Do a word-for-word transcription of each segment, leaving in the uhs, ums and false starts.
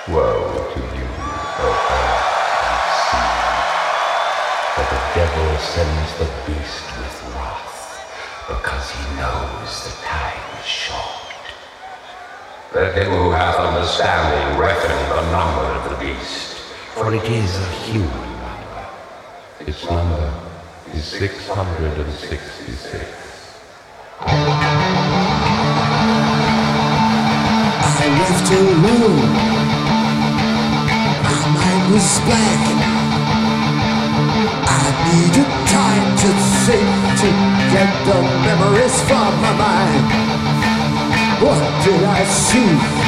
Woe to you, O earth and sea, for the devil sends the beast with wrath, because he knows the time is short. Let him who hath understanding reckon the number of the beast, for it is a human number. Its number is six hundred sixty-six. I left alone. My mind was blank. I needed time to think, to get the memories from my mind. What did I see?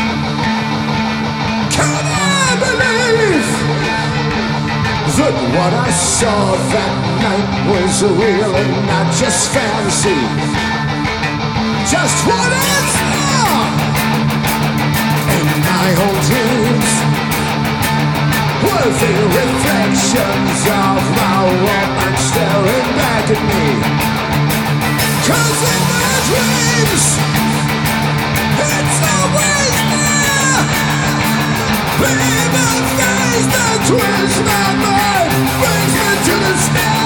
Can I believe that what I saw that night was real and not just fantasy? Just what I saw in my own dreams were the reflections of my woman staring back at me. 'Cause in my dreams, it's always there. Baby face that twists my mind, brings me to despair.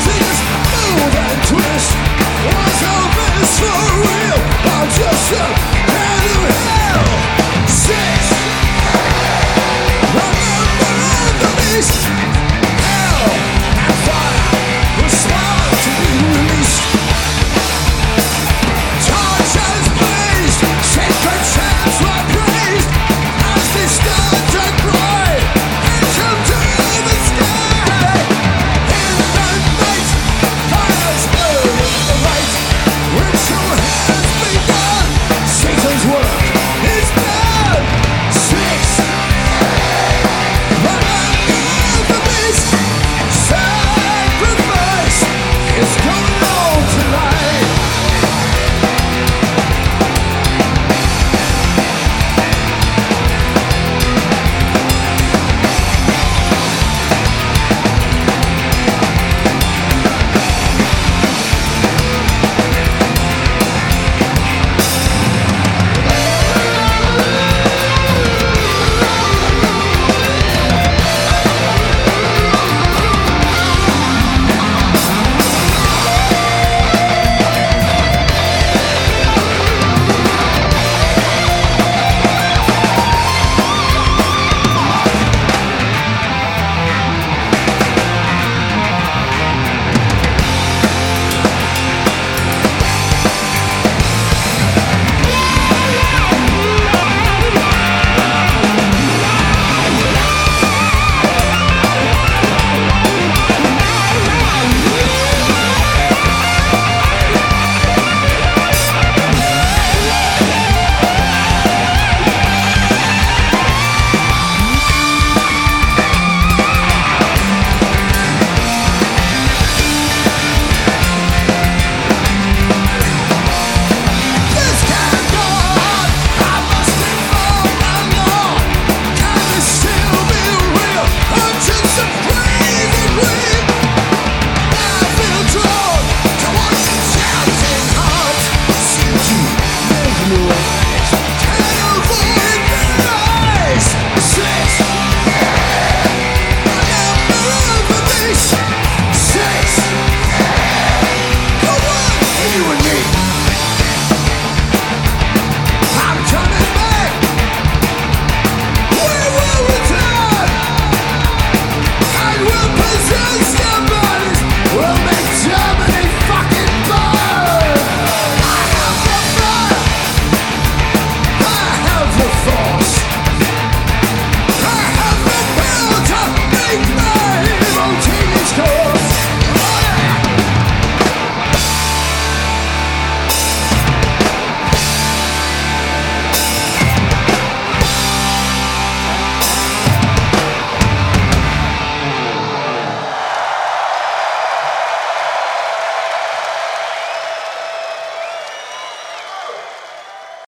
Twist was all this for real. I'm just a